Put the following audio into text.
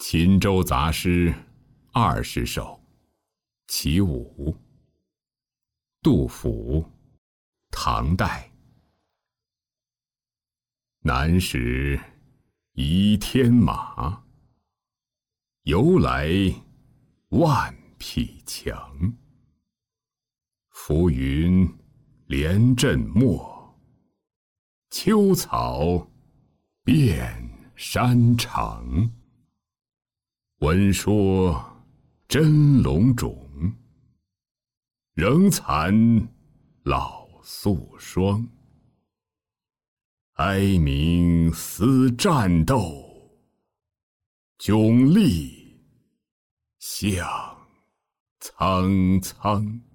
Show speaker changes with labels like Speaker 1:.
Speaker 1: 秦州杂诗20首，其五。杜甫，唐代。南时夷天马，由来万匹强。浮云连阵没，秋草遍山长。闻说真龙种，仍残老宿霜。哀鸣思战斗，迥立向苍苍。